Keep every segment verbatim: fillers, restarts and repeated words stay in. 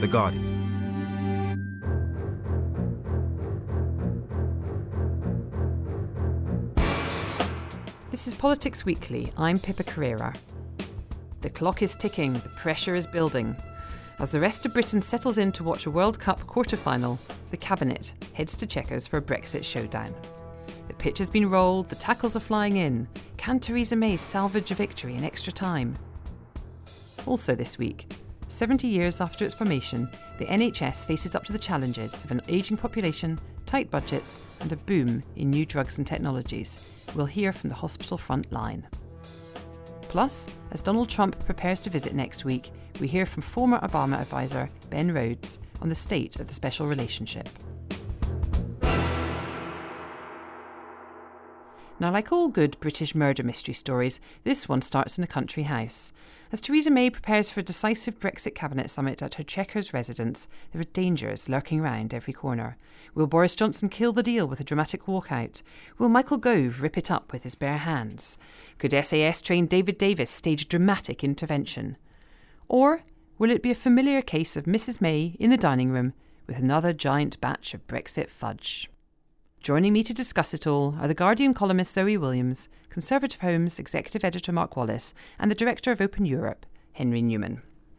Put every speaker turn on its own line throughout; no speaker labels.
The Guardian.
This is Politics Weekly. I'm Pippa Carrera. The clock is ticking, the pressure is building. As the rest of Britain settles in to watch a World Cup quarter-final, the Cabinet heads to Chequers for a Brexit showdown. The pitch has been rolled, the tackles are flying in. Can Theresa May salvage a victory in extra time? Also this week, seventy years after its formation, the N H S faces up to the challenges of an ageing population, tight budgets and a boom in new drugs and technologies. We'll hear from the hospital front line. Plus, as Donald Trump prepares to visit next week, we hear from former Obama advisor Ben Rhodes on the state of the special relationship. Now, like all good British murder mystery stories, this one starts in a country house. As Theresa May prepares for a decisive Brexit cabinet summit at her Chequers residence, there are dangers lurking around every corner. Will Boris Johnson kill the deal with a dramatic walkout? Will Michael Gove rip it up with his bare hands? Could S A S-trained David Davis stage a dramatic intervention? Or will it be a familiar case of Missus May in the dining room with another giant batch of Brexit fudge? Joining me to discuss it all are The Guardian columnist Zoe Williams, Conservative Home's executive editor Mark Wallace, and the director of Open Europe, Henry Newman.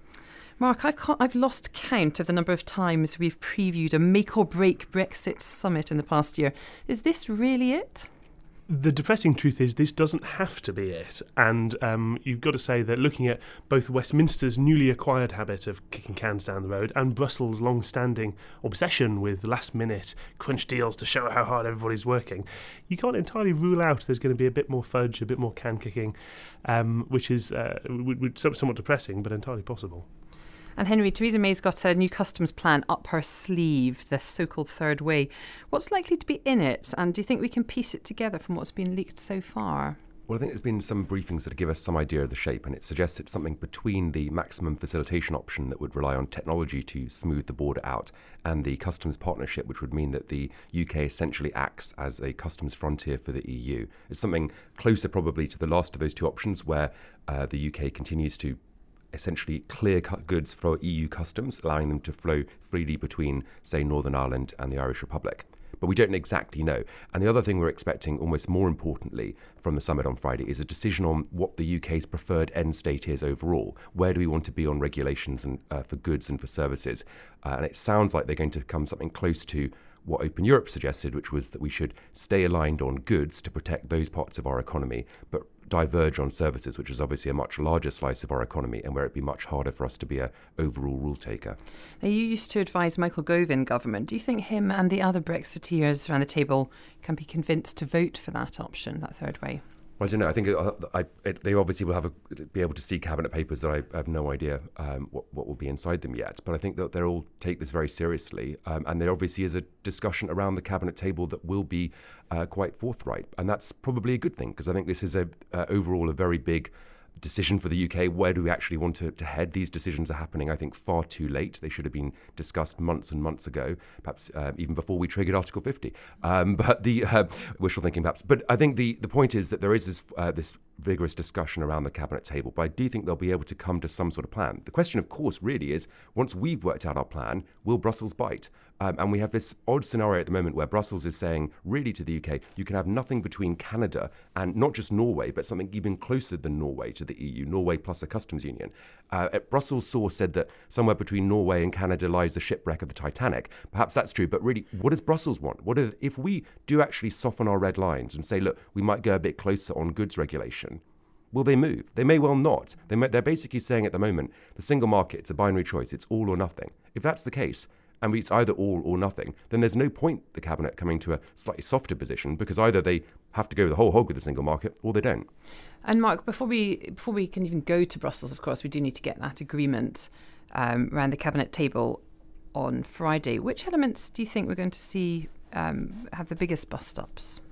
Mark, I've, ca- I've lost count of the number of times we've previewed a make-or-break Brexit summit in the past year. Is this really it?
The depressing truth is this doesn't have to be it. And um, you've got to say that looking at both Westminster's newly acquired habit of kicking cans down the road and Brussels' long-standing obsession with last-minute crunch deals to show how hard everybody's working, you can't entirely rule out there's going to be a bit more fudge, a bit more can kicking, um, which is uh, w- w- somewhat depressing, but entirely possible.
And Henry, Theresa May's got a new customs plan up her sleeve, the so-called third way. What's likely to be in it? And do you think we can piece it together from what's been leaked so far?
Well, I think there's been some briefings that give us some idea of the shape, and it suggests it's something between the maximum facilitation option that would rely on technology to smooth the border out and the customs partnership, which would mean that the U K essentially acts as a customs frontier for the E U. It's something closer probably to the last of those two options, where uh, the U K continues to essentially clear cut goods for E U customs, allowing them to flow freely between, say, Northern Ireland and the Irish Republic. But we don't exactly know. And the other thing we're expecting, almost more importantly, from the summit on Friday is a decision on what the U K's preferred end state is overall. Where do we want to be on regulations and uh, for goods and for services? Uh, and it sounds like they're going to come something close to what Open Europe suggested, which was that we should stay aligned on goods to protect those parts of our economy, but diverge on services, which is obviously a much larger slice of our economy and where it'd be much harder for us to be a overall rule taker.
Now, you used to advise Michael Gove in government. Do you think him and the other Brexiteers around the table can be convinced to vote for that option, that third way?
I don't know. I think it, I, it, they obviously will have a, be able to see cabinet papers that I, I have no idea um, what, what will be inside them yet. But I think that they'll all take this very seriously. Um, and there obviously is a discussion around the cabinet table that will be uh, quite forthright. And that's probably a good thing, because I think this is a uh, overall a very big decision for the U K. Where do we actually want to, to head? These decisions are happening, I think, far too late. They should have been discussed months and months ago, perhaps uh, even before we triggered Article fifty. Um, but the uh, wishful thinking, perhaps. But I think the, the point is that there is this uh, this vigorous discussion around the cabinet table. But I do think they'll be able to come to some sort of plan. The question, of course, really is, once we've worked out our plan, will Brussels bite? Um, and we have this odd scenario at the moment where Brussels is saying, really, to the U K, you can have nothing between Canada and not just Norway, but something even closer than Norway to the E U, Norway plus a customs union. Uh, Brussels' source said that somewhere between Norway and Canada lies the shipwreck of the Titanic. Perhaps that's true, but really, what does Brussels want? What if, if we do actually soften our red lines and say, look, we might go a bit closer on goods regulation? Will they move? They may well not. They may, they're basically saying at the moment, the single market, it's a binary choice. It's all or nothing. If that's the case, and it's either all or nothing, then there's no point the cabinet coming to a slightly softer position, because either they have to go the whole hog with the single market or they don't.
And Mark, before we before we can even go to Brussels, of course, we do need to get that agreement um, around the cabinet table on Friday. Which elements do you think we're going to see um, have the biggest bust-ups?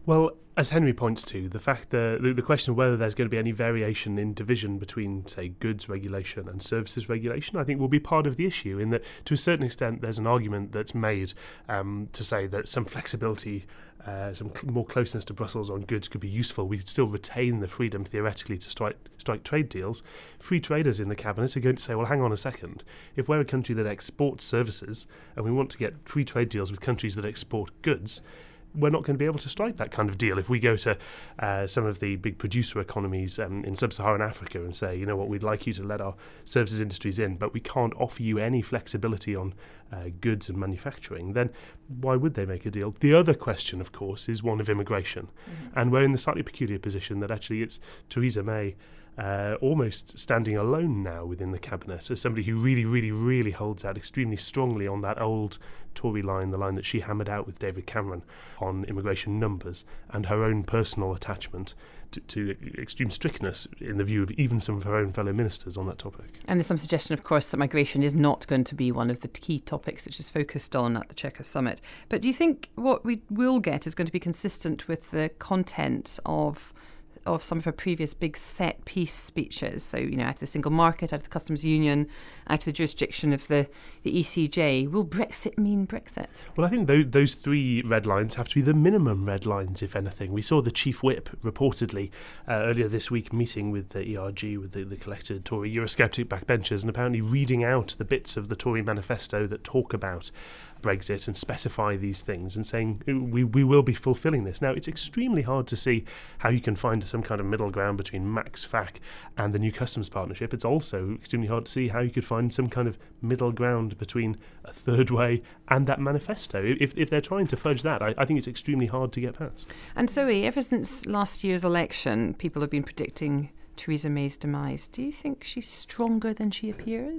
Well, as Henry points to, the fact that the, the question of whether there's going to be any variation in division between, say, goods regulation and services regulation, I think will be part of the issue, in that to a certain extent there's an argument that's made um, to say that some flexibility, uh, some cl- more closeness to Brussels on goods could be useful. We could still retain the freedom, theoretically, to strike, strike trade deals. Free traders in the Cabinet are going to say, well, hang on a second. If we're a country that exports services and we want to get free trade deals with countries that export goods, we're not going to be able to strike that kind of deal if we go to uh, some of the big producer economies um, in sub-Saharan Africa and say, you know what, we'd like you to let our services industries in, but we can't offer you any flexibility on uh, goods and manufacturing. Then why would they make a deal? The other question, of course, is one of immigration. Mm-hmm. And we're in the slightly peculiar position that actually it's Theresa May Uh, almost standing alone now within the Cabinet as somebody who really, really, really holds out extremely strongly on that old Tory line, the line that she hammered out with David Cameron on immigration numbers, and her own personal attachment to, to extreme strictness in the view of even some of her own fellow ministers on that topic.
And there's some suggestion, of course, that migration is not going to be one of the key topics which is focused on at the Chequers Summit. But do you think what we will get is going to be consistent with the content of of some of her previous big set piece speeches? So, you know, out of the single market, out of the customs union, out of the jurisdiction of the, the E C J. Will Brexit mean Brexit?
Well, I think those, those three red lines have to be the minimum red lines, if anything. We saw the Chief Whip reportedly uh, earlier this week meeting with the E R G, with the, the collected Tory Eurosceptic backbenchers, and apparently reading out the bits of the Tory manifesto that talk about Brexit and specify these things and saying we we will be fulfilling this. Now, it's extremely hard to see how you can find some kind of middle ground between Max F A C and the new customs partnership. It's also extremely hard to see how you could find some kind of middle ground between a third way and that manifesto. If if they're trying to fudge that, I, I think it's extremely hard to get past.
And Zoe, ever since last year's election, people have been predicting Theresa May's demise. Do you think she's stronger than she appears?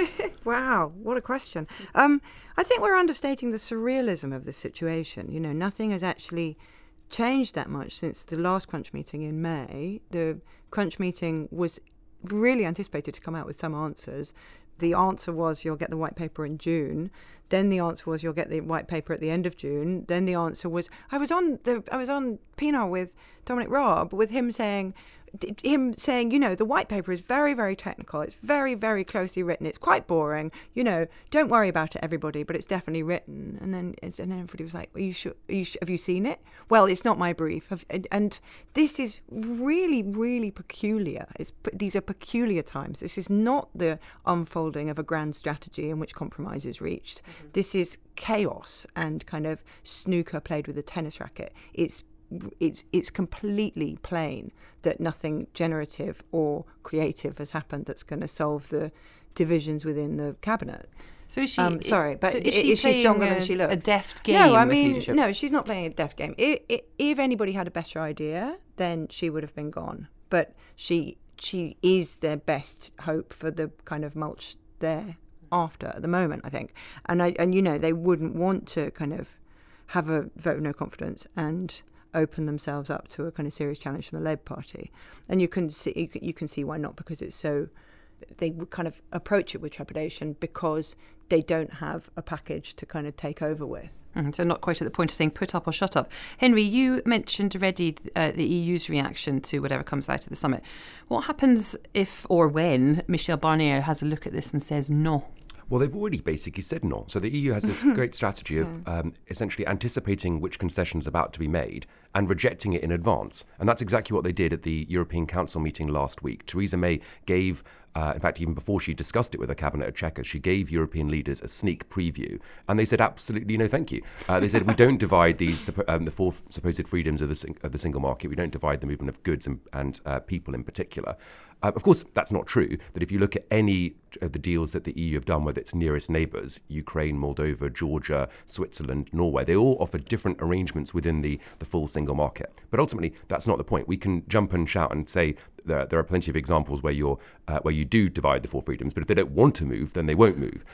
Wow, what a question. Um, I think we're understating the surrealism of the situation. You know, nothing has actually changed that much since the last Crunch meeting in May. The Crunch meeting was really anticipated to come out with some answers. The answer was you'll get the white paper in June. Then the answer was you'll get the white paper at the end of June. Then the answer was I was on the I was on P N R with Dominic Raab, with him saying him saying, you know, the white paper is very, very technical. It's very, very closely written. It's quite boring. You know, don't worry about it, everybody, but it's definitely written. And then it's, and then everybody was like, are you sure? Are you, have you seen it? Well, it's not my brief. Have, and, and this is really, really peculiar. It's, these are peculiar times. This is not the unfolding of a grand strategy in which compromise is reached. Mm-hmm. This is chaos and kind of snooker played with a tennis racket. It's It's it's completely plain that nothing generative or creative has happened that's going to solve the divisions within the cabinet.
So is she?
Um, sorry, but
so
is,
is she,
is she stronger
a,
than she looks?
A deft game?
No, I
with
mean,
leadership?
no, she's not playing a deft game. If, if anybody had a better idea, then she would have been gone. But she she is their best hope for the kind of mulch there after at the moment, I think. And I and you know they wouldn't want to kind of have a vote of no confidence and open themselves up to a kind of serious challenge from the Labour Party. And you can see you can, you can see why not, because it's so they would kind of approach it with trepidation because they don't have a package to kind of take over with.
Mm, so not quite at the point of saying put up or shut up. Henry, you mentioned already uh, the E U's reaction to whatever comes out of the summit. What happens if or when Michel Barnier has a look at this and says no?
Well, they've already basically said no. So the E U has this great strategy of um, essentially anticipating which concessions are about to be made and rejecting it in advance. And that's exactly what they did at the European Council meeting last week. Theresa May gave, uh, in fact, even before she discussed it with her cabinet at Chequers, she gave European leaders a sneak preview. And they said absolutely no thank you. Uh, they said we don't divide these um, the four supposed freedoms of the, of the single market. We don't divide the movement of goods and, and uh, people in particular. Uh, of course, that's not true. That if you look at any of the deals that the E U have done with its nearest neighbours, Ukraine, Moldova, Georgia, Switzerland, Norway, they all offer different arrangements within the, the full single market. But ultimately, that's not the point. We can jump and shout and say there, there are plenty of examples where you're uh, where you do divide the four freedoms, but if they don't want to move, then they won't move.
But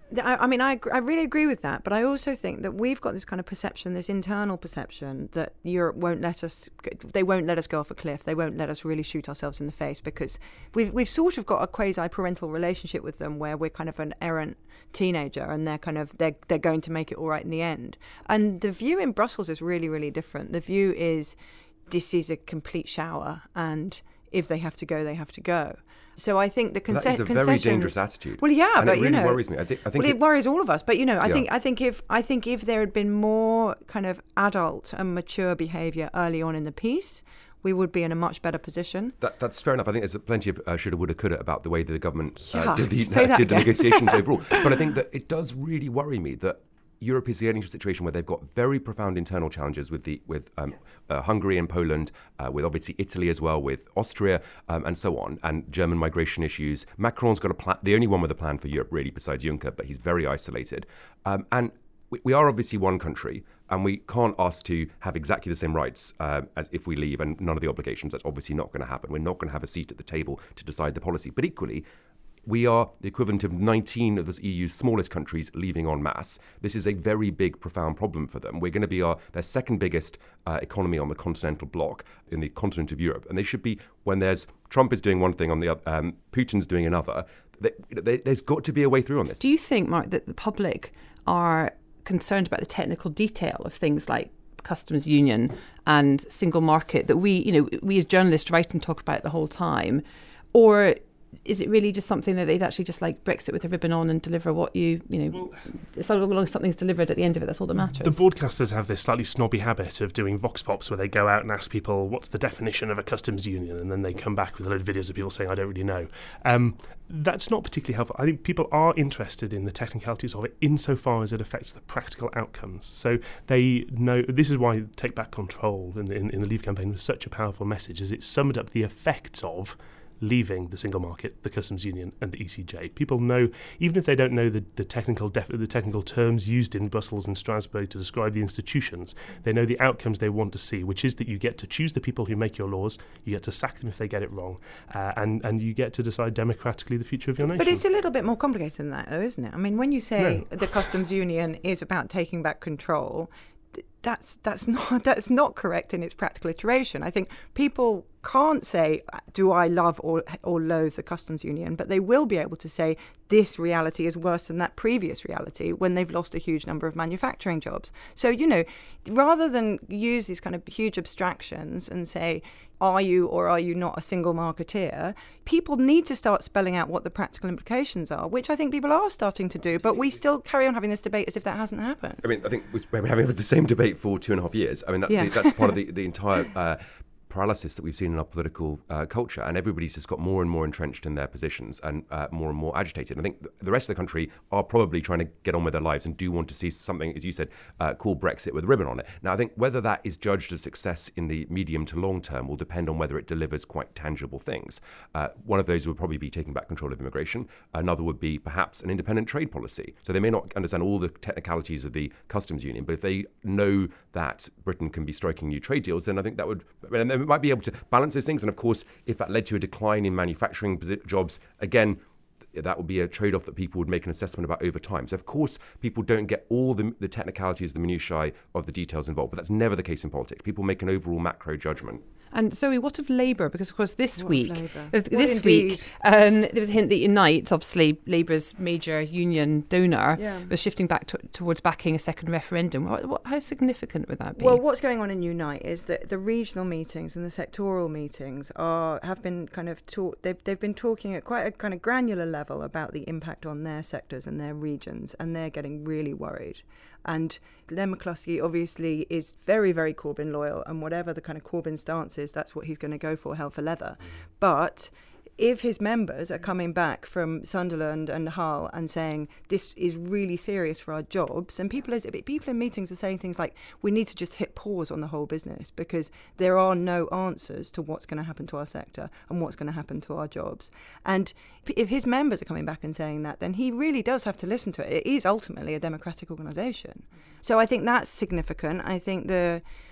I, I mean, I, I really agree with that, but I also think that we've got this kind of perception, this internal perception that Europe won't let us, they won't let us go off a cliff, they won't let us really shoot ourselves in the face, because we've we've sort of got a quasi-parental relationship with them where we're kind of an errant teenager and they're kind of, they're, they're going to make it all right in the end. And the view in Brussels is really, really different. The view is this is a complete shower, and if they have to go, they have to go. So I think the conce-
that is a very dangerous attitude.
Well, yeah,
and
but
it really
you know,
worries me. I think, I think
well, it,
it
worries all of us. But you know, I
yeah.
think I think if I think if there had been more kind of adult and mature behaviour early on in the piece, we would be in a much better position.
That, that's fair enough. I think there's plenty of uh, shoulda, woulda, coulda about the way that the government uh,
Yeah,
did the,
say
uh,
that
did the
again.
negotiations overall. But I think that it does really worry me that Europe is getting into a situation where they've got very profound internal challenges with the with um, uh, Hungary and Poland, uh, with obviously Italy as well, with Austria um, and so on, and German migration issues. Macron's got a plan, the only one with a plan for Europe really besides Juncker, but he's very isolated. Um, and we, we are obviously one country, and we can't ask to have exactly the same rights uh, as if we leave, and none of the obligations. That's obviously not going to happen. We're not going to have a seat at the table to decide the policy. But equally, we are the equivalent of nineteen of the E U's smallest countries leaving en masse. This is a very big, profound problem for them. We're going to be our, their second biggest uh, economy on the continental bloc in the continent of Europe. And they should be, when there's Trump is doing one thing, on the other, um, Putin's doing another, they, they, there's got to be a way through on this.
Do you think, Mark, that the public are concerned about the technical detail of things like customs union and single market that we, you know, we as journalists write and talk about the whole time? Or is it really just something that they'd actually just like Brexit with a ribbon on and deliver what you, you know, well, as long as something's delivered at the end of it, that's all that matters?
The broadcasters have this slightly snobby habit of doing vox pops where they go out and ask people, what's the definition of a customs union? And then they come back with a load of videos of people saying, I don't really know. Um, that's not particularly helpful. I think people are interested in the technicalities of it insofar as it affects the practical outcomes. So they know, this is why Take Back Control in the, in, in the Leave campaign was such a powerful message, is it summed up the effects of leaving the single market, the customs union, and the E C J. People know, even if they don't know the, the technical def- the technical terms used in Brussels and Strasbourg to describe the institutions, they know the outcomes they want to see, which is that you get to choose the people who make your laws, you get to sack them if they get it wrong, uh, and, and you get to decide democratically the future of your nation.
But it's a little bit more complicated than that, though, isn't it? I mean, when you say no. the customs union is about taking back control, that's that's not that's not correct in its practical iteration. I think people can't say, do I love or or loathe the customs union, but they will be able to say this reality is worse than that previous reality when they've lost a huge number of manufacturing jobs. So, you know, rather than use these kind of huge abstractions and say, are you or are you not a single marketeer, people need to start spelling out what the practical implications are, which I think people are starting to do, but we still carry on having this debate as if that hasn't happened.
I mean, I think we've been having the same debate for two and a half years. I mean, that's,
yeah.
the, that's part of the, the entire uh, paralysis that we've seen in our political uh, culture, and everybody's just got more and more entrenched in their positions and uh, more and more agitated. And I think the rest of the country are probably trying to get on with their lives and do want to see something, as you said, uh, called Brexit with a ribbon on it. Now, I think whether that is judged a success in the medium to long term will depend on whether it delivers quite tangible things. Uh, one of those would probably be taking back control of immigration. Another would be perhaps an independent trade policy. So they may not understand all the technicalities of the customs union, but if they know that Britain can be striking new trade deals, then I think that would, and they might be able to balance those things. And of course, if that led to a decline in manufacturing jobs, again, that would be a trade-off that people would make an assessment about over time. So of course, people don't get all the, the technicalities, the minutiae of the details involved, but that's never the case in politics. People make an overall macro judgment.
And Zoe, what of Labour? Because of course this
what
week, uh, this
indeed.
week, um, there was a hint that Unite, obviously Labour's major union donor,
yeah.
was shifting back to, towards backing a second referendum. What, what, how significant would that be?
Well, what's going on in Unite is that the regional meetings and the sectoral meetings are have been kind of talk. They've they've been talking at quite a kind of granular level about the impact on their sectors and their regions, and they're getting really worried. And Len McCluskey obviously is very, very Corbyn loyal, and whatever the kind of Corbyn stance is, that's what he's going to go for, hell for leather. But if his members are coming back from Sunderland and Hull and saying this is really serious for our jobs, and people is, people in meetings are saying things like, we need to just hit pause on the whole business because there are no answers to what's going to happen to our sector and what's going to happen to our jobs. And if his members are coming back and saying that, then he really does have to listen to it. It is ultimately a democratic organisation. So I think that's significant. I think the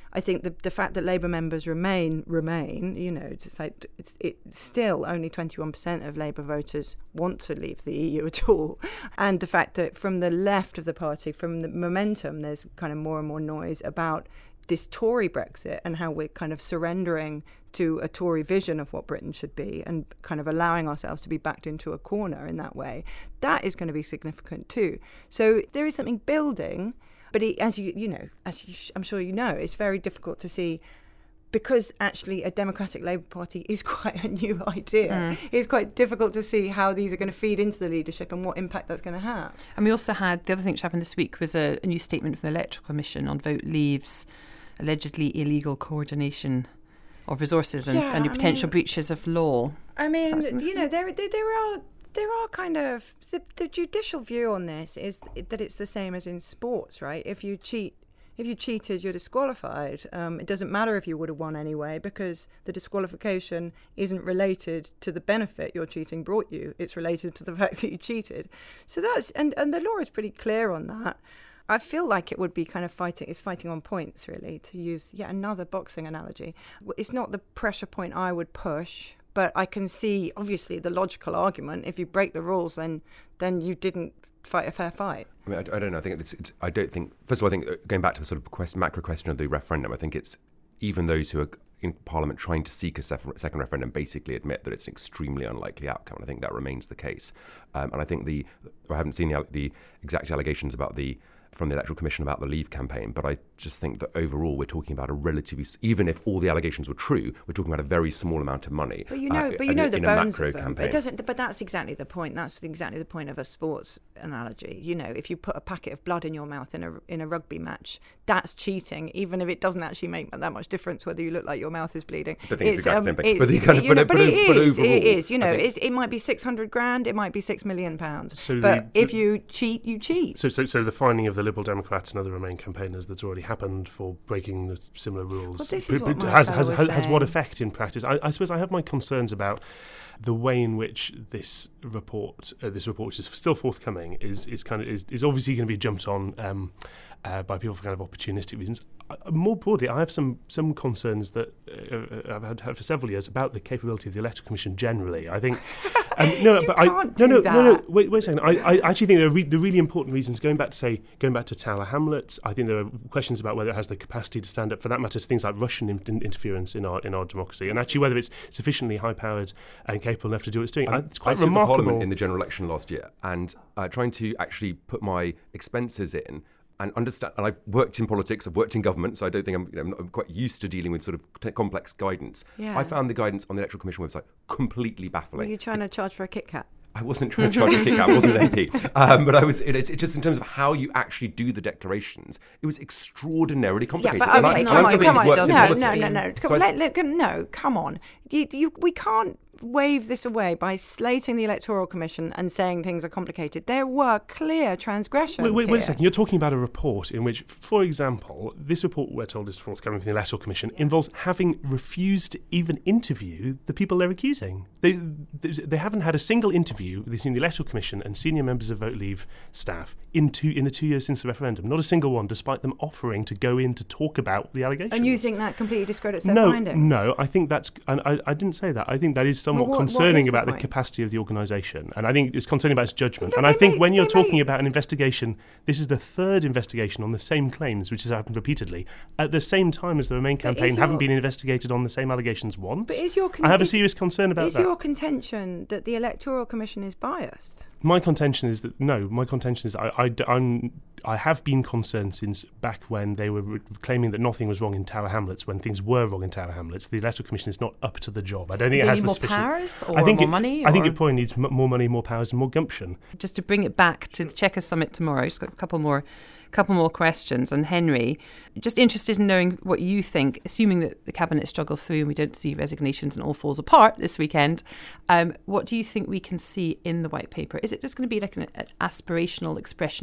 I think the the fact that Labour members remain remain, you know, it's like it's it still only twenty-one percent of Labour voters want to leave the E U at all, and the fact that from the left of the party, from the momentum, there's kind of more and more noise about this Tory Brexit and how we're kind of surrendering to a Tory vision of what Britain should be and kind of allowing ourselves to be backed into a corner in that way. That is going to be significant too. So there is something building. But it, as you you know, as you, I'm sure you know, it's very difficult to see, because actually a democratic Labour Party is quite a new idea. Mm. It's quite difficult to see how these are going to feed into the leadership and what impact that's going to have.
And we also had, the other thing which happened this week was a, a new statement from the Electoral Commission on Vote Leave's allegedly illegal coordination of resources and,
yeah,
and
I
potential
mean,
breaches of law.
I mean, you know, there, there, there are... There are kind of, the, the judicial view on this is that it's the same as in sports, right? If you cheat, if you cheated, you're disqualified. Um, it doesn't matter if you would have won anyway, because the disqualification isn't related to the benefit your cheating brought you. It's related to the fact that you cheated. So that's, and, and the law is pretty clear on that. I feel like it would be kind of fighting, it's fighting on points, really, to use yet another boxing analogy. It's not the pressure point I would push, but I can see, obviously, the logical argument. If you break the rules, then then you didn't fight a fair fight.
I mean, I, I don't know. I think it's, it's. I don't think. First of all, I think going back to the sort of quest, macro question of the referendum, I think it's even those who are in Parliament trying to seek a second referendum basically admit that it's an extremely unlikely outcome. And I think that remains the case. Um, and I think the I haven't seen the, the exact allegations about the. from the Electoral Commission about the Leave campaign, but I just think that overall we're talking about a relatively, even if all the allegations were true, we're talking about a very small amount of money.
But you know,
uh,
but you know
in,
the
in
bones
a macro
of them.
campaign.
It doesn't. But that's exactly the point. That's exactly the point of a sports analogy. You know, if you put a packet of blood in your mouth in a in a rugby match, that's cheating, even if it doesn't actually make that much difference whether you look like your mouth is bleeding.
I think it's, it's exactly um, the same thing.
But,
you kind of, but,
know, but,
but,
it
but
is.
Overall,
it is. You know,
think,
it's, it might be six hundred grand. It might be six million pounds.
So
but
the,
if you cheat, you cheat.
So, so, so the finding of the Liberal Democrats and other Remain campaigners that's already happened for breaking the similar rules
well, this is what
has,
my
has, has, has what
saying.
effect in practice? I, I suppose I have my concerns about the way in which this report, uh, this report, which is still forthcoming, is is kind of is, is obviously going to be jumped on um, uh, by people for kind of opportunistic reasons. Uh, more broadly, I have some some concerns that uh, I've had, had for several years about the capability of the Electoral Commission generally. I think um, no,
you
but
can't
I
do
no no
that.
no no wait wait a second. I, I actually think there are re- the really important reasons. Going back to say going back to Tower Hamlets, I think there are questions about whether it has the capacity to stand up, for that matter, to things like Russian in, in, interference in our in our democracy, and actually whether it's sufficiently high powered and capable enough to do what it's doing.
I,
it's quite
I stood for
remarkable.
Parliament in the general election last year, and uh, trying to actually put my expenses in. And understand, and I've worked in politics, I've worked in government, so I don't think I'm, you know, I'm, not, I'm quite used to dealing with sort of t- complex guidance.
Yeah.
I found the guidance on the Electoral Commission website completely baffling.
Were you trying to charge for a Kit Kat?
I wasn't trying to charge a kick out, I wasn't an M P. Um, but I was, it, it's, it's just in terms of how you actually do the declarations, it was extraordinarily complicated.
Yeah, but okay,
and I,
come
and
on,
I'm
come on.
somebody who's
No,
worked in
no,
politics.
no, no,
So
come,
I-
let, let, no, come on. You, you, we can't wave this away by slating the Electoral Commission and saying things are complicated. There were clear transgressions
Wait, wait, wait a
here.
second. You're talking about a report in which, for example, this report we're told is forthcoming from the Electoral Commission involves having refused to even interview the people they're accusing. They, they they haven't had a single interview between the Electoral Commission and senior members of Vote Leave staff in two in the two years since the referendum. Not a single one, despite them offering to go in to talk about the allegations.
And you think that completely discredits their
no,
findings?
No, I think that's. And I, I didn't say that. I think that is somewhat
Well, what- what
concerning
is the
about the
point?
capacity of the organisation, and I think it's concerning about its judgment.
No,
and I
they
think
may-
when you're
they
talking
may-
about an investigation, this is the third investigation on the same claims, which has happened repeatedly at the same time as the Remain
But is
campaign haven't
your-
been investigated on the same allegations once.
But is your con-
I have a
is-
serious concern about
Is
that.
your contention that the Electoral Commission is biased?
My contention is that no. My contention is I, I, I'm, I have been concerned since back when they were re- claiming that nothing was wrong in Tower Hamlets when things were wrong in Tower Hamlets. The Electoral Commission is not up to the job. I don't think
Do
it
they
has
need
the
more
sufficient.
powers or
I think
more
it,
money?
I think
or-
it probably needs m- more money, more powers, and more gumption.
Just to bring it back to the Chequers Summit tomorrow, just got a couple more couple more questions. And Henry, just interested in knowing what you think, assuming that the Cabinet struggles through and we don't see resignations and all falls apart this weekend, um, what do you think we can see in the White Paper? Is it just going to be like an, an aspirational expression of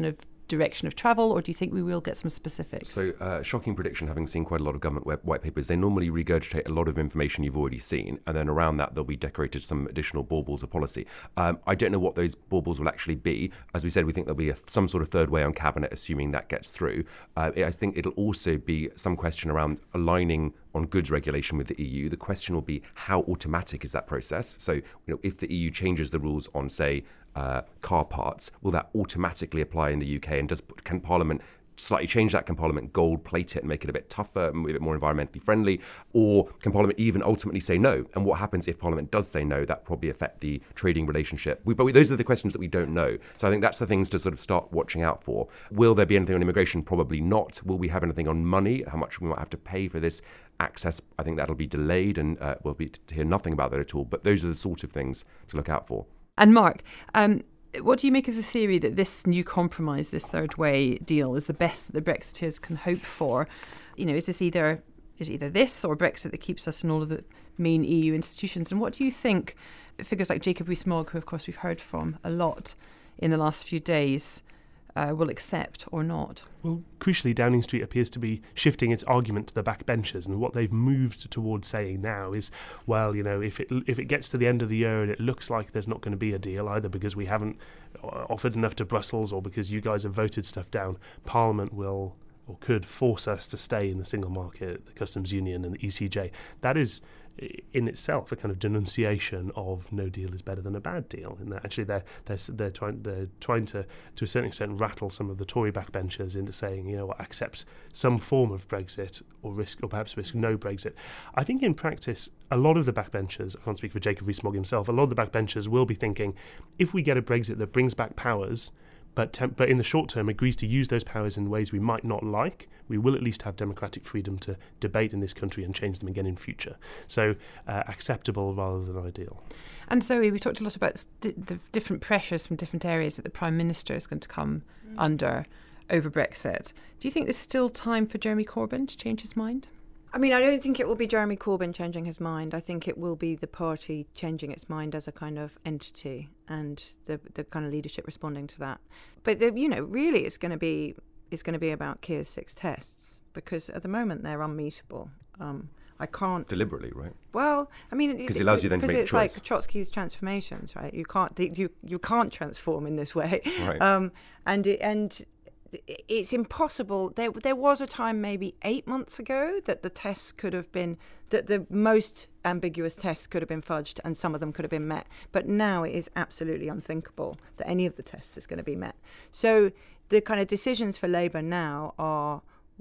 direction of travel, or do you think we will get some specifics?
So, uh, shocking prediction, having seen quite a lot of government web- white papers, they normally regurgitate a lot of information you've already seen, and then around that there'll be decorated some additional baubles of policy. Um, I don't know what those baubles will actually be. As we said, we think there'll be a, some sort of third way on cabinet, assuming that gets through. Uh, I think it'll also be some question around aligning on goods regulation with the E U. The question will be, how automatic is that process? So, you know, if the E U changes the rules on, say, uh, car parts, will that automatically apply in the U K? And does can Parliament slightly change that? Can Parliament gold plate it and make it a bit tougher and a bit more environmentally friendly? Or can Parliament even ultimately say no? And what happens if Parliament does say no? That probably affect the trading relationship. We, but we, those are the questions that we don't know. So I think that's the things to sort of start watching out for. Will there be anything on immigration? Probably not. Will we have anything on money? How much we might have to pay for this access? I think that'll be delayed, and uh, we'll be to hear nothing about that at all. But those are the sort of things to look out for.
And Mark, um, what do you make of the theory that this new compromise, this third way deal, is the best that the Brexiteers can hope for? You know, is this either is it either this or Brexit that keeps us in all of the main E U institutions? And what do you think figures like Jacob Rees-Mogg, who of course we've heard from a lot in the last few days, uh, will accept or not?
Well, crucially, Downing Street appears to be shifting its argument to the backbenchers, and what they've moved towards saying now is, well, you know, if it if it gets to the end of the year and it looks like there's not going to be a deal, either because we haven't offered enough to Brussels or because you guys have voted stuff down, Parliament will or could force us to stay in the single market, the customs union and the E C J. That is in itself a kind of denunciation of no deal is better than a bad deal. And that actually they're they're they're trying they're trying to to a certain extent rattle some of the Tory backbenchers into saying, you know what, accept some form of Brexit or risk or perhaps risk no Brexit. I think in practice a lot of the backbenchers, I can't speak for Jacob Rees-Mogg himself, a lot of the backbenchers will be thinking, if we get a Brexit that brings back powers, but temp- but in the short term agrees to use those powers in ways we might not like, we will at least have democratic freedom to debate in this country and change them again in future. So uh, acceptable rather than ideal.
And Zoe, we talked a lot about st- the different pressures from different areas that the Prime Minister is going to come mm. under over Brexit. Do you think there's still time for Jeremy Corbyn to change his mind?
I mean, I don't think it will be Jeremy Corbyn changing his mind. I think it will be the party changing its mind as a kind of entity and the the kind of leadership responding to that. But, the, you know, really it's going to be it's going to be about Keir's six tests, because at the moment they're unmeetable. Um, I can't...
Deliberately, right?
Well, I mean...
Because it, it allows you then to make a choice.
Because it's like Trotsky's transformations, right? You can't you you can't transform in this way.
Right.
Um, and it, and... It's impossible. There, there was a time maybe eight months ago that the tests could have been, that the most ambiguous tests could have been fudged and some of them could have been met. But now it is absolutely unthinkable that any of the tests is going to be met. So the kind of decisions for Labour now are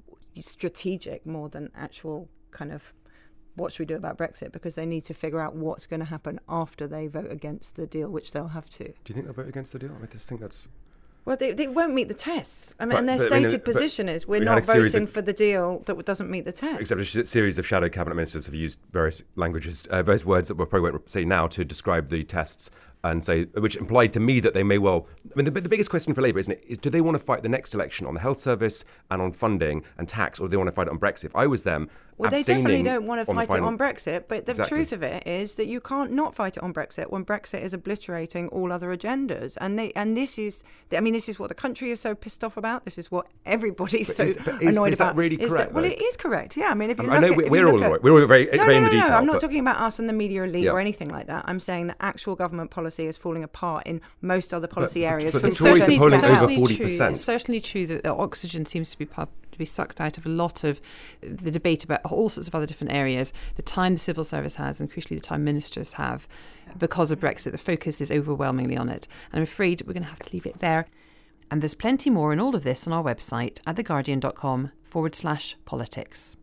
strategic more than actual kind of what should we do about Brexit, because they need to figure out what's going to happen after they vote against the deal, which they'll have to.
Do you think they'll vote against the deal? I just think that's...
Well, they, they won't meet the tests. I mean,
but,
and their
but,
stated
I mean,
position is we're
we
not voting
of,
for the deal that doesn't meet the test.
Except a sh- series of shadow cabinet ministers have used various languages, uh, various words that we probably won't say now to describe the tests, and say, which implied to me that they may well... I mean, the, the biggest question for Labour, isn't it, is do they want to fight the next election on the health service and on funding and tax, or do they want to fight it on Brexit? If I was them,
well, they definitely don't want to
on
fight
final...
it on Brexit, but the
exactly.
truth of it is that you can't not fight it on Brexit when Brexit is obliterating all other agendas. And they, and this is, I mean, this is what the country is so pissed off about. This is what everybody's
but
so
is, is,
annoyed
is
about.
That really
is
correct?
That, well, it is correct. Yeah, I mean, if you
I,
look
I know
at,
we're,
if
we're
you
all
look at,
we're all very,
no,
very
no,
in
no,
the detail.
No, I'm not
but...
talking about us and the media elite
yeah.
or anything like that. I'm saying that actual government policy is falling apart in most other policy
but,
areas.
But
from
the Tories are polling over forty
true.
percent.
It's certainly true that the oxygen seems to be pub- to be sucked out of a lot of the debate about all sorts of other different areas. The time the civil service has, and crucially the time ministers have, because of Brexit, the focus is overwhelmingly on it. And I'm afraid we're going to have to leave it there. And there's plenty more in all of this on our website at theguardian.com forward slash politics.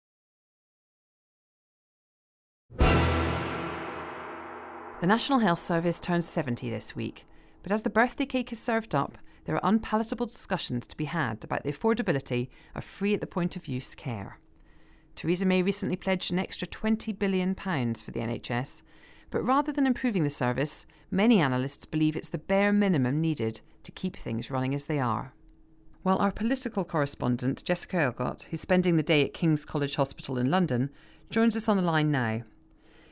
The National Health Service turns seventy this week, but as the birthday cake is served up, there are unpalatable discussions to be had about the affordability of free at the point of use care. Theresa May recently pledged an extra twenty billion pounds for the N H S, but rather than improving the service, many analysts believe it's the bare minimum needed to keep things running as they are. Well, our political correspondent, Jessica Elgott, who's spending the day at King's College Hospital in London, joins us on the line now.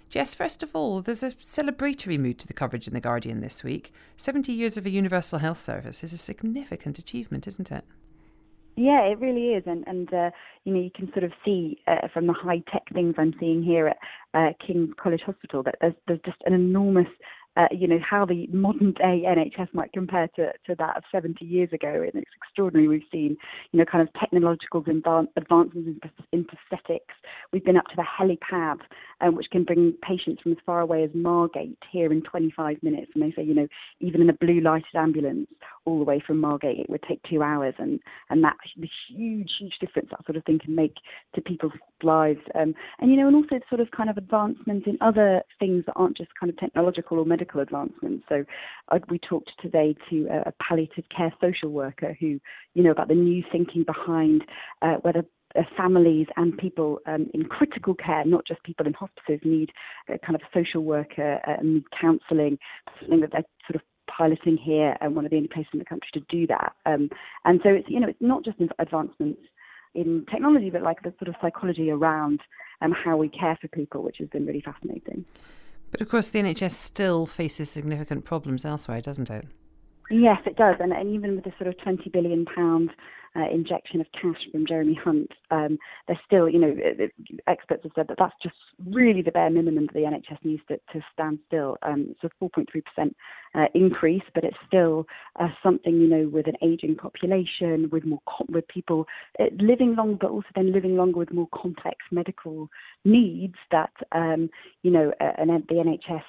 Jess, first of all, there's a celebratory mood to the coverage in The Guardian this week. seventy years of a universal health service is a significant achievement, isn't it?
Yeah, it really is. And, and uh, you know, you can sort of see uh, from the high-tech things I'm seeing here at uh, King's College Hospital that there's, there's just an enormous Uh, you know, how the modern day N H S might compare to, to that of seventy years ago. And it's extraordinary. We've seen, you know, kind of technological advancements in, in prosthetics. We've been up to the helipad, um, which can bring patients from as far away as Margate here in twenty-five minutes. And they say, you know, even in a blue lighted ambulance all the way from Margate, it would take two hours. And, and that the huge, huge difference that sort of thing can make to people's lives. Um, and, you know, and also sort of kind of advancements in other things that aren't just kind of technological or medical advancements. So uh, we talked today to a, a palliative care social worker who, you know, about the new thinking behind uh, whether uh, families and people um, in critical care, not just people in hospices, need a kind of social worker uh, and need counselling, something that they're sort of piloting here, and one of the only places in the country to do that. Um, and so it's, you know, it's not just advancements in technology, but like the sort of psychology around um, how we care for people, which has been really fascinating.
But of course, the N H S still faces significant problems elsewhere, doesn't it?
Yes, it does. And, and even with the sort of twenty billion pounds uh, injection of cash from Jeremy Hunt, um, there's still, you know, experts have said that that's just really the bare minimum that the N H S needs to, to stand still. Um, it's a four point three percent uh, increase, but it's still uh, something, you know, with an ageing population, with more com- with people uh, living longer, but also then living longer with more complex medical needs that, um, you know, uh, and the N H S,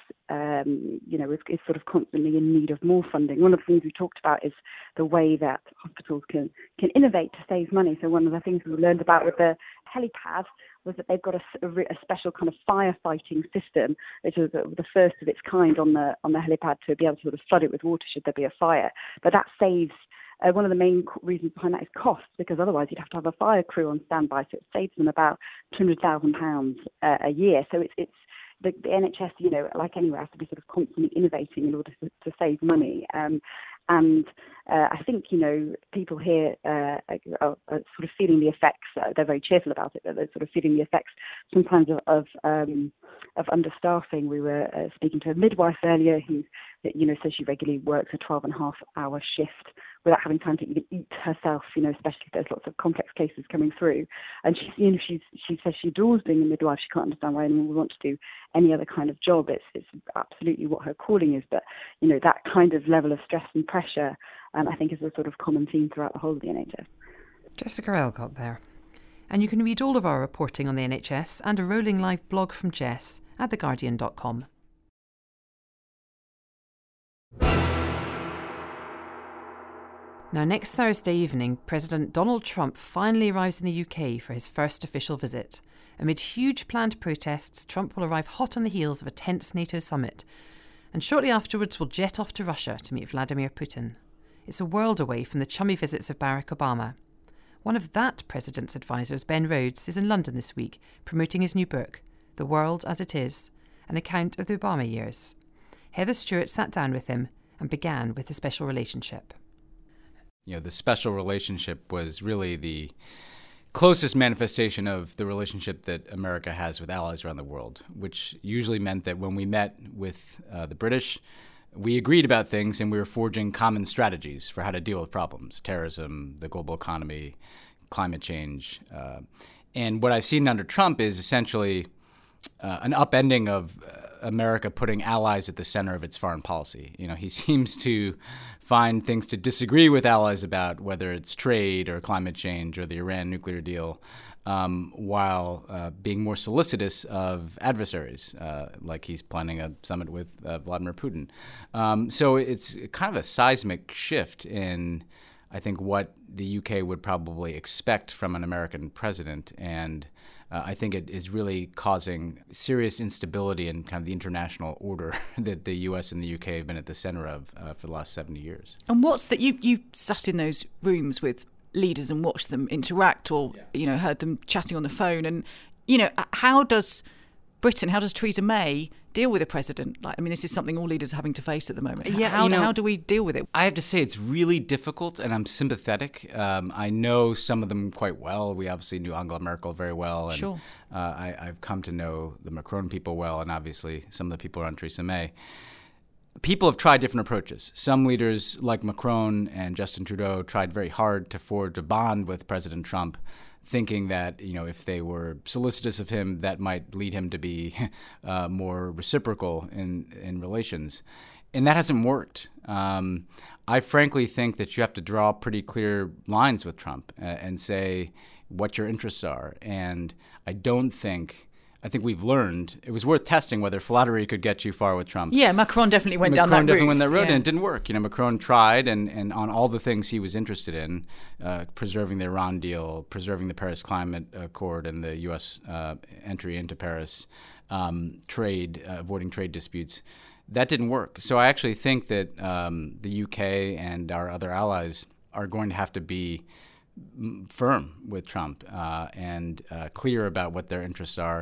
um, you know, is, is sort of constantly in need of more funding. One of the things we talked about is the way that hospitals can, can innovate to save money. So one of the things we learned about with the helipad was that they've got a, a, a special kind of firefighting system, which is the, the first of its kind on the on the helipad to be able to sort of flood it with water should there be a fire. But that saves, uh, one of the main reasons behind that is cost, because otherwise you'd have to have a fire crew on standby. So it saves them about two hundred thousand pounds uh, a year. So it's it's the, the N H S, you know, like anywhere, has to be sort of constantly innovating in order to, to save money. Um, and uh, I think, you know, people here uh, are, are sort of feeling the effects. Uh, they're very cheerful about it, but they're sort of feeling the effects sometimes of of, um, of understaffing. We were uh, speaking to a midwife earlier who, you know, says she regularly works a twelve and a half hour shift without having time to even eat herself, you know, especially if there's lots of complex cases coming through. And she's, you know, she's, she says she adores being a midwife. She can't understand why anyone would want to do any other kind of job. It's, it's absolutely what her calling is. But, you know, that kind of level of stress and pressure, um, I think is a sort of common theme throughout the whole of the N H S.
Jessica Elgott there. And you can read all of our reporting on the N H S and a rolling live blog from Jess at the guardian dot com. Now, next Thursday evening, President Donald Trump finally arrives in the U K for his first official visit. Amid huge planned protests, Trump will arrive hot on the heels of a tense NATO summit, and shortly afterwards will jet off to Russia to meet Vladimir Putin. It's a world away from the chummy visits of Barack Obama. One of that president's advisors, Ben Rhodes, is in London this week, promoting his new book, The World as It Is, an account of the Obama years. Heather Stewart sat down with him and began with the special relationship.
You know, the special relationship was really the closest manifestation of the relationship that America has with allies around the world, which usually meant that when we met with uh, the British, we agreed about things and we were forging common strategies for how to deal with problems, terrorism, the global economy, climate change. Uh, and what I've seen under Trump is essentially uh, an upending of uh, America putting allies at the center of its foreign policy. You know, he seems to find things to disagree with allies about, whether it's trade or climate change or the Iran nuclear deal, um, while uh, being more solicitous of adversaries, uh, like he's planning a summit with uh, Vladimir Putin. Um, so it's kind of a seismic shift in, I think, what the U K would probably expect from an American president. And uh, I think it is really causing serious instability in kind of the international order that the U S and the U K have been at the center of uh, for the last seventy years.
And what's that? You you sat in those rooms with leaders and watched them interact, or yeah. you know, heard them chatting on the phone. And you know, how does Britain, how does Theresa May deal with a president? Like, I mean, this is something all leaders are having to face at the moment.
Yeah,
how,
you know,
how do we deal with it?
I have to say it's really difficult, and I'm sympathetic. Um, I know some of them quite well. We obviously knew Angela Merkel very well, and
Sure.
uh, I, I've come to know the Macron people well, and obviously some of the people around Theresa May. People have tried different approaches. Some leaders, like Macron and Justin Trudeau, tried very hard to forge a bond with President Trump, thinking that, you know, if they were solicitous of him, that might lead him to be uh, more reciprocal in, in relations. And that hasn't worked. Um, I frankly think that you have to draw pretty clear lines with Trump uh, and say what your interests are. And I don't think... I think we've learned it was worth testing whether flattery could get you far with Trump.
Yeah, Macron definitely went
Macron
down that route.
definitely went that road,
yeah.
and it didn't work. You know, Macron tried, and, and on all the things he was interested in, uh, preserving the Iran deal, preserving the Paris Climate Accord, and the U S uh, entry into Paris, um, trade, uh, avoiding trade disputes. That didn't work. So I actually think that um, the U K and our other allies are going to have to be firm with Trump uh, and uh, clear about what their interests are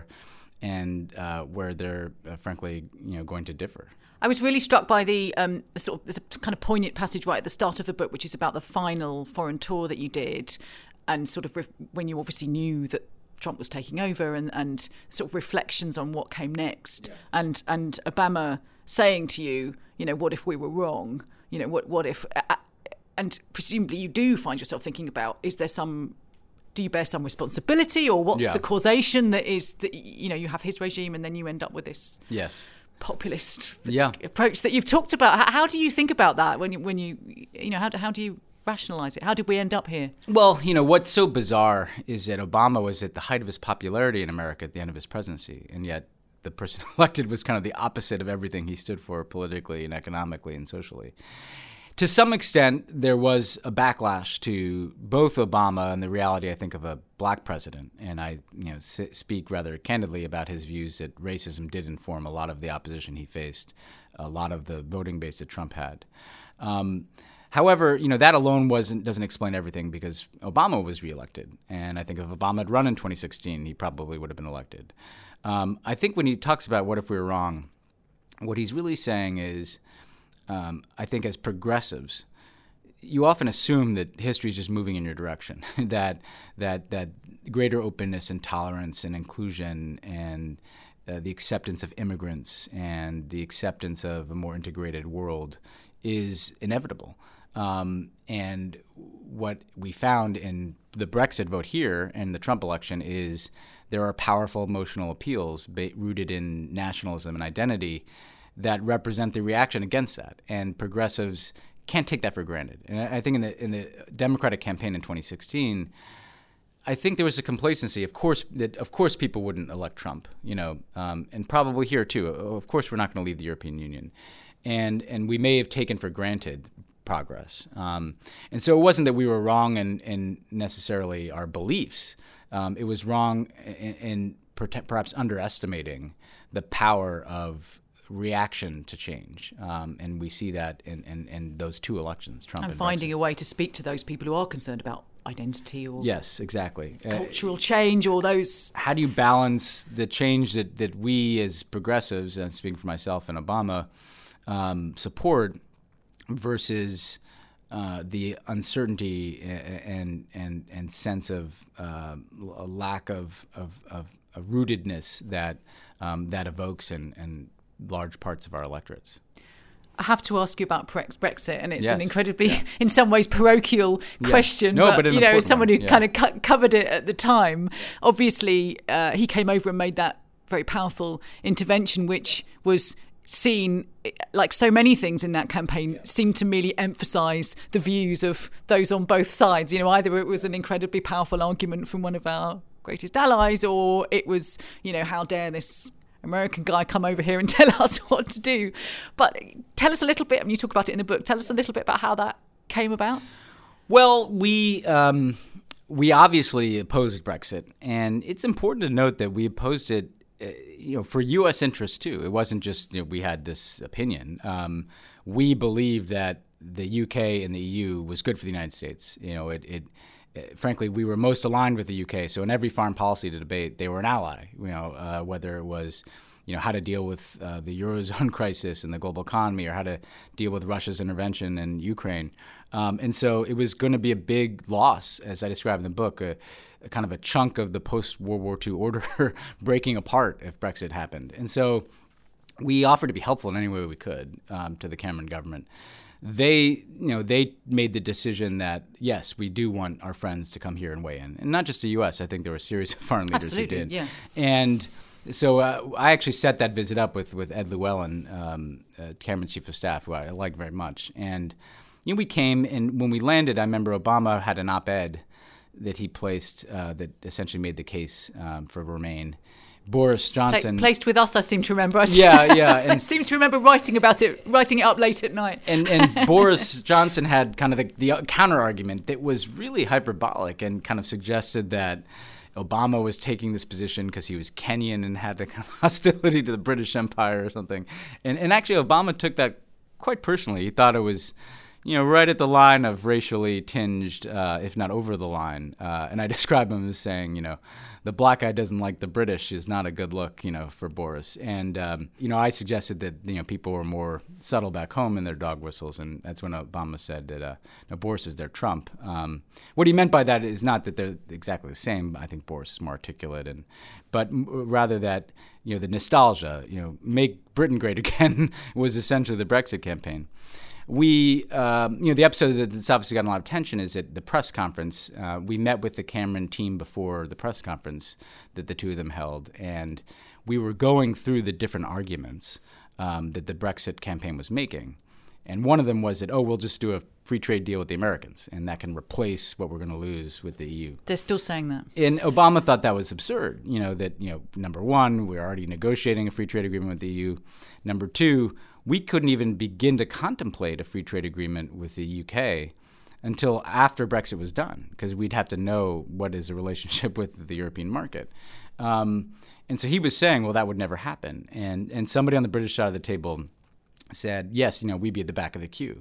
and uh, where they're uh, frankly, you know, going to differ.
I was really struck by the, um, the sort of there's a kind of poignant passage right at the start of the book, which is about the final foreign tour that you did, and sort of ref- when you obviously knew that Trump was taking over, and, and sort of reflections on what came next, yes. and and Obama saying to you, you know, what if we were wrong? You know, what what if? Uh, And presumably you do find yourself thinking about, is there some, do you bear some responsibility, or what's
yeah.
the causation that is that, you know, you have his regime and then you end up with this
yes.
populist
yeah.
approach that you've talked about. How, how do you think about that when you, when you, you know, how do, how do you rationalize it? How did we end up here?
Well, you know, what's so bizarre is that Obama was at the height of his popularity in America at the end of his presidency, and yet the person elected was kind of the opposite of everything he stood for politically and economically and socially. To some extent, there was a backlash to both Obama and the reality, I think, of a black president. And I, you know, s- speak rather candidly about his views that racism did inform a lot of the opposition he faced, a lot of the voting base that Trump had. Um, however, you know, that alone wasn't doesn't explain everything, because Obama was reelected. And I think if Obama had run in twenty sixteen, he probably would have been elected. Um, I think when he talks about what if we were wrong, what he's really saying is, Um, I think as progressives, you often assume that history is just moving in your direction, that that that greater openness and tolerance and inclusion and uh, the acceptance of immigrants and the acceptance of a more integrated world is inevitable. Um, and what we found in the Brexit vote here and the Trump election is there are powerful emotional appeals ba- rooted in nationalism and identity that represent the reaction against that, and progressives can't take that for granted. And I think in the in the Democratic campaign in twenty sixteen, I think there was a complacency. Of course, that of course people wouldn't elect Trump, you know, um, and probably here too. Of course, we're not going to leave the European Union, and and we may have taken for granted progress. Um, and so it wasn't that we were wrong in, in necessarily our beliefs. Um, it was wrong in, in perhaps underestimating the power of reaction to change, um, and we see that in, in, in those two elections, Trump and,
and finding
Brexit.
a way to speak to those people who are concerned about identity or
yes, exactly,
cultural
uh,
change, or those.
How do you balance the change that, that we as progressives, and speaking for myself and Obama, um, support versus uh, the uncertainty and and and sense of uh, a lack of of, of, of rootedness that um, that evokes and and large parts of our electorates.
I have to ask you about Brexit, and it's
yes.
an incredibly,
yeah.
in some ways, parochial
yes.
question.
No,
but,
but an
you know, as someone who
yeah.
kind of co- covered it at the time, obviously uh, he came over and made that very powerful intervention, which was seen, like so many things in that campaign, yeah. seemed to merely emphasise the views of those on both sides. You know, either it was an incredibly powerful argument from one of our greatest allies, or it was, you know, how dare this American guy come over here and tell us what to do. But tell us a little bit, I mean, you talk about it in the book, tell us a little bit about how that came about.
Well, we um, we obviously opposed Brexit, and it's important to note that we opposed it, uh, you know, for U S interests too. It wasn't just, you know, we had this opinion. Um, we believed that the U K and the E U was good for the United States. You know, it it frankly, we were most aligned with the U K. So in every foreign policy debate, they were an ally. You know, uh, whether it was, you know, how to deal with uh, the Eurozone crisis and the global economy, or how to deal with Russia's intervention in Ukraine. Um, and so it was going to be a big loss, as I described in the book, a, a kind of a chunk of the post-World War Two order breaking apart if Brexit happened. And so we offered to be helpful in any way we could um, to the Cameron government. They, you know, they made the decision that, yes, we do want our friends to come here and weigh in. And not just the U S. I think there were a series of foreign leaders
Absolutely,
who did.
yeah.
And so uh, I actually set that visit up with, with Ed Llewellyn, um, uh, Cameron's chief of staff, who I like very much. And you know, we came, and when we landed, I remember Obama had an op-ed that he placed uh, that essentially made the case um, for Remain. Boris Johnson
Pla- placed with us, I seem to remember.
Yeah, yeah.
I
And,
seem to remember writing about it, writing it up late at night.
and, and Boris Johnson had kind of the, the counter argument that was really hyperbolic and kind of suggested that Obama was taking this position because he was Kenyan and had a kind of hostility to the British Empire or something. And, and actually, Obama took that quite personally. He thought it was, you know, right at the line of racially tinged, uh, if not over the line. Uh, and I describe him as saying, you know, the black guy doesn't like the British is not a good look, you know, for Boris. And, um, you know, I suggested that, you know, people were more subtle back home in their dog whistles. And that's when Obama said that, uh, no, Boris is their Trump. Um, what he meant by that is not that they're exactly the same. I think Boris is more articulate, and but m- rather that, you know, the nostalgia, you know, make Britain great again was essentially the Brexit campaign. We, um, you know, the episode that's obviously gotten a lot of attention is at the press conference. Uh, we met with the Cameron team before the press conference that the two of them held, and we were going through the different arguments um, that the Brexit campaign was making. And one of them was that, oh, we'll just do a free trade deal with the Americans, and that can replace what we're going to lose with the E U.
They're still saying that.
And Obama thought that was absurd, you know, that, you know, number one, we're already negotiating a free trade agreement with the E U. Number two, we couldn't even begin to contemplate a free trade agreement with the U K until after Brexit was done, because we'd have to know what is the relationship with the European market. Um, and so he was saying, well, that would never happen. And and somebody on the British side of the table said, yes, you know, we'd be at the back of the queue.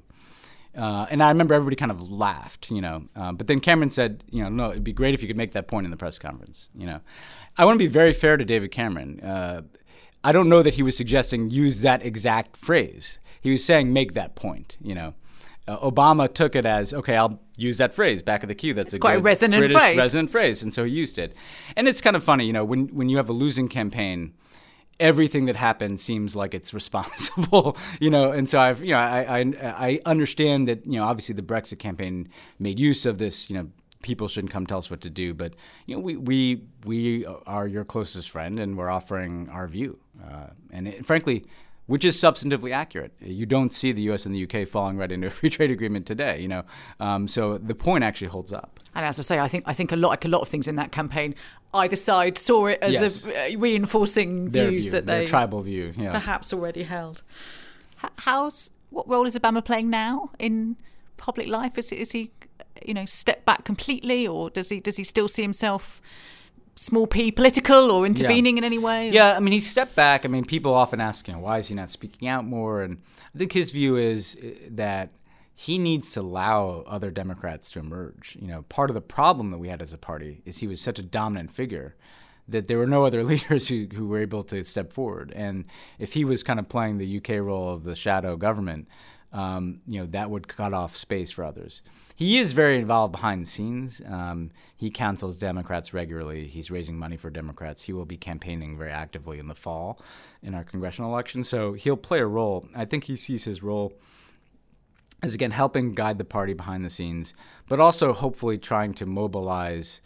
Uh, and I remember everybody kind of laughed, you know. Uh, but then Cameron said, you know, no, it'd be great if you could make that point in the press conference, you know. I want to be very fair to David Cameron. Uh, I don't know that he was suggesting use that exact phrase. He was saying make that point, you know. Uh, Obama took it as, okay, I'll use that phrase, back of the queue. That's
it's
a
quite
good
a resonant
British
phrase.
resonant phrase, and so he used it. And it's kind of funny, you know, when when you have a losing campaign, everything that happened seems like it's responsible, you know. And so I've, you know, I, I I understand that, you know, obviously the Brexit campaign made use of this, you know, people shouldn't come tell us what to do, but you know, we we we are your closest friend, and we're offering our view, uh, and it, frankly, which is substantively accurate. You don't see the U S and the U K falling right into a free trade agreement today, you know. Um, so the point actually holds up.
And as I say, I think I think a lot like a lot of things in that campaign, either side saw it as
Yes.
a, uh, reinforcing
Their
views
view,
that
their
they
tribal view, yeah.
perhaps already held. H- how's what role is Obama playing now in public life? Is is he, you know, step back completely, or does he does he still see himself small p political or intervening
yeah.
in any way?
Yeah, I mean, he stepped back. I mean, people often ask, you know, why is he not speaking out more? And I think his view is that he needs to allow other Democrats to emerge. You know, part of the problem that we had as a party is he was such a dominant figure that there were no other leaders who, who were able to step forward. And if he was kind of playing the U K role of the shadow government, um, you know, that would cut off space for others. He is very involved behind the scenes. Um, he counsels Democrats regularly. He's raising money for Democrats. He will be campaigning very actively in the fall in our congressional election. So he'll play a role. I think he sees his role as, again, helping guide the party behind the scenes, but also hopefully trying to mobilize,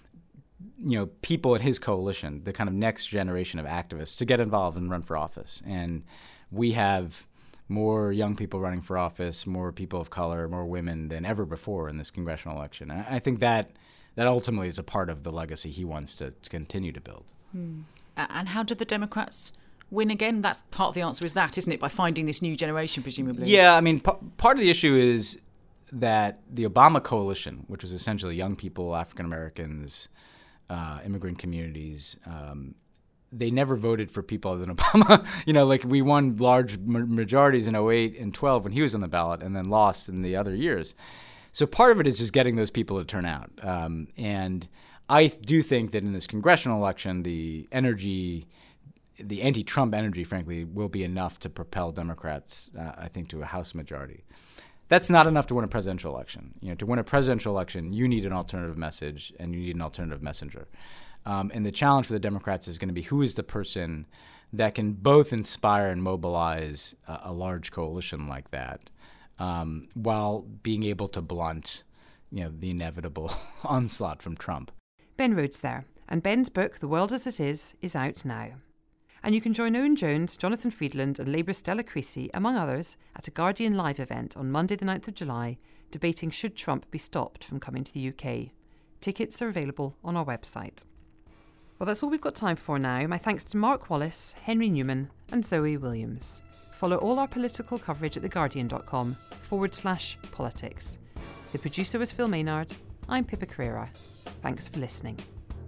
you know, people in his coalition, the kind of next generation of activists, to get involved and run for office. And we have more young people running for office, more people of color, more women than ever before in this congressional election. And I think that that ultimately is a part of the legacy he wants to, to continue to build.
Hmm. And how did the Democrats win again? That's part of the answer is that, isn't it? By finding this new generation, presumably.
Yeah, I mean, p- part of the issue is that the Obama coalition, which was essentially young people, African Americans, uh, immigrant communities, um, they never voted for people other than Obama. You know, like we won large ma- majorities in oh eight and twelve when he was on the ballot, and then lost in the other years. So part of it is just getting those people to turn out. Um, and I do think that in this congressional election, the energy, the anti-Trump energy, frankly, will be enough to propel Democrats, uh, I think, to a House majority. That's not enough to win a presidential election. You know, to win a presidential election, you need an alternative message and you need an alternative messenger. Um, and the challenge for the Democrats is going to be who is the person that can both inspire and mobilize a, a large coalition like that, um, while being able to blunt, you know, the inevitable onslaught from Trump.
Ben Rhodes there, and Ben's book, The World as It Is, is out now. And you can join Owen Jones, Jonathan Friedland and Labour's Stella Creasy, among others, at a Guardian Live event on Monday the ninth of July, debating should Trump be stopped from coming to the U K. Tickets are available on our website. Well, that's all we've got time for now. My thanks to Mark Wallace, Henry Newman and Zoe Williams. Follow all our political coverage at theguardian.com forward slash politics. The producer was Phil Maynard. I'm Pippa Carrera. Thanks for listening.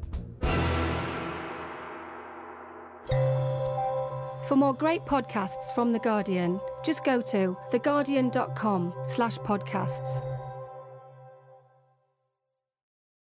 For more great podcasts from The Guardian, just go to theguardian.com slash podcasts.